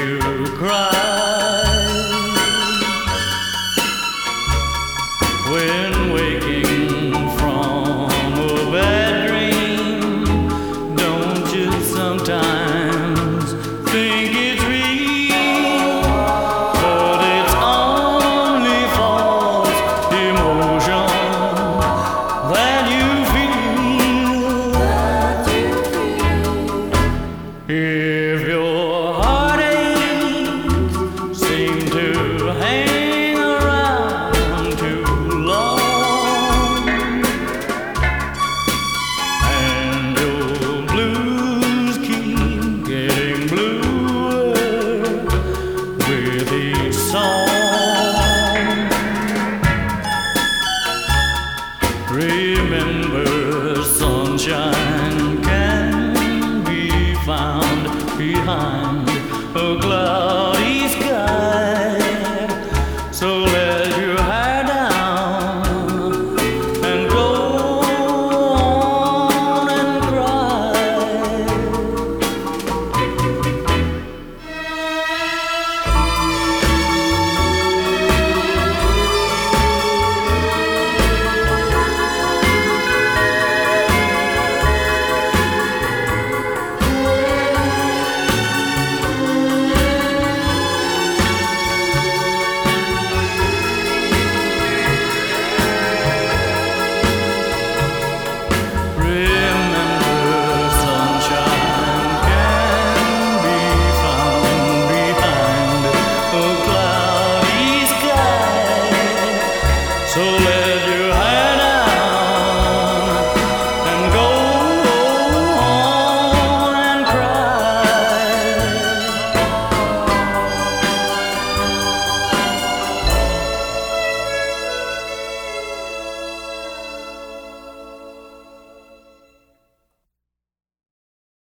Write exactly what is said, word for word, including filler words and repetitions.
you cry when waking from a bad dream? Don't you sometimes think it's real? But it's only false emotion that you feel. If your heartaches seem to hang around too long, and your blues keep getting bluer with each song, remember sunshine can be found behind a cloudy sky. So let your hair down and go on and cry. Remember sunshine can be found behind a cloudy sky. So let